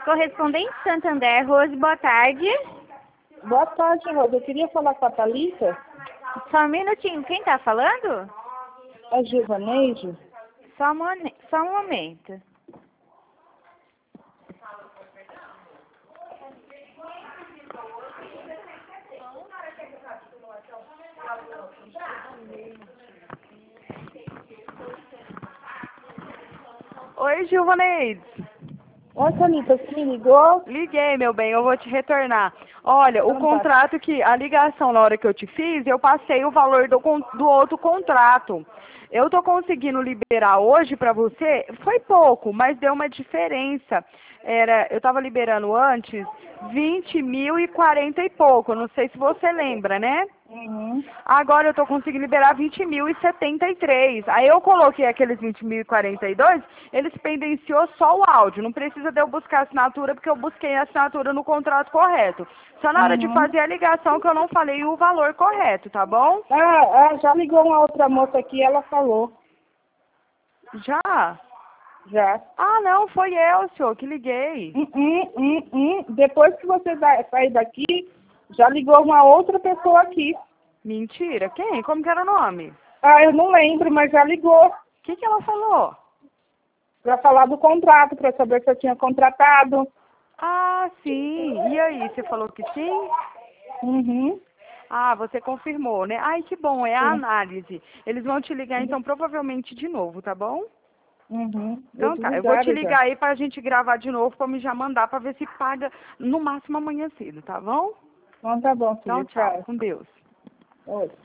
Correspondente Santander, Rose, boa tarde. Boa tarde, Rosa. Eu queria falar com a Thalita. Só um minutinho, quem tá falando? A Givaneide. Só um momento. Oi, Givaneide. Oi, Thalita, você me ligou? Liguei, meu bem, eu vou te retornar. Olha, o contrato a ligação na hora que eu te fiz, eu passei o valor do outro contrato. Eu tô conseguindo liberar hoje pra você, foi pouco, mas deu uma diferença. Eu tava liberando antes 20.040 e pouco, eu não sei se você lembra, né? Uhum. Agora eu tô conseguindo liberar 20.073. Aí eu coloquei aqueles 20.042, eles pendenciou só o áudio. Não precisa de eu buscar a assinatura, porque eu busquei a assinatura no contrato correto. Só na hora de fazer a ligação que eu não falei o valor correto, tá bom? Já ligou uma outra moça aqui, ela falou. Já? Já. Ah, não, foi eu, senhor, que liguei. Depois que você sair daqui, já ligou uma outra pessoa aqui. Mentira, quem? Como que era o nome? Eu não lembro, mas já ligou. O que ela falou? Pra falar do contrato, pra saber se eu tinha contratado. Ah, sim. E aí, você falou que sim? Uhum. Ah, você confirmou, né? Ai, que bom, é a Sim. análise. Eles vão te ligar, então, provavelmente de novo, tá bom? Uhum. Então tá, eu vou te ligar aí pra gente gravar de novo, pra me já mandar, pra ver se paga no máximo amanhã cedo, tá bom? Então tá bom, filha. Então, tchau, com Deus. Oi.